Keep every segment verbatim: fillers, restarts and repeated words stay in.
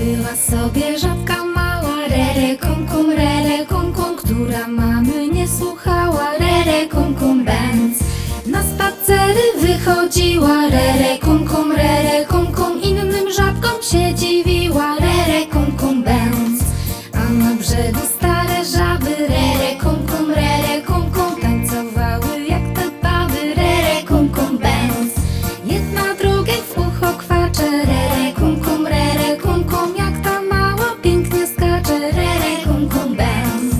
Była sobie żabka mała, rere kum kum, rere kum kum, która mamy nie słuchała, rere kum kum bęc. Na spacery wychodziła, rere kum kum, rere kum kum, innym żabkom się dziwiła, rere kum kum bęc. A na brzegu stare żaby, rere kum kum, rere kum kum, tańcowały jak te baby, rere kum kum bęc. Jedna drugiej w ucho kwacze, rere kum kum, rere kum kum, jak ta mała pięknie skacze, rere kum kum bęc.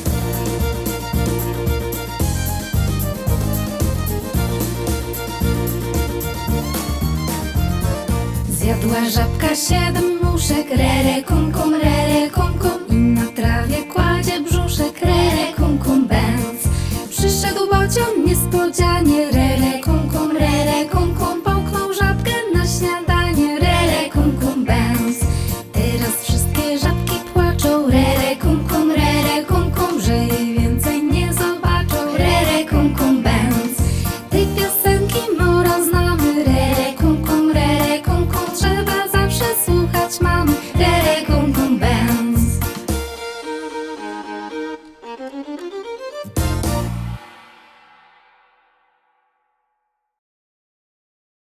Zjadła żabka siedem muszek, rere kum kum, rere kum kum, i na trawie kładzie brzuszek, rere kum kum bęc. Przyszedł bocian niespodziany,